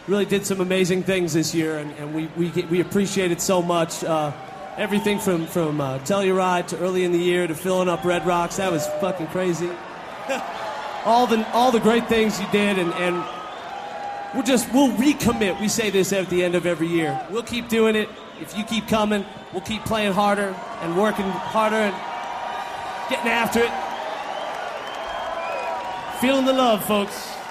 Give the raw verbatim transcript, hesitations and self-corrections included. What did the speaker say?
really did some amazing things this year, and, and we, we we appreciate it so much. Uh, everything from from uh, Telluride to early in the year to filling up Red Rocks, that was fucking crazy. all the all the great things you did, and, and we'll just we'll recommit. We say this at the end of every year. We'll keep doing it. If you keep coming, we'll keep playing harder and working harder and getting after it. Feeling the love, folks.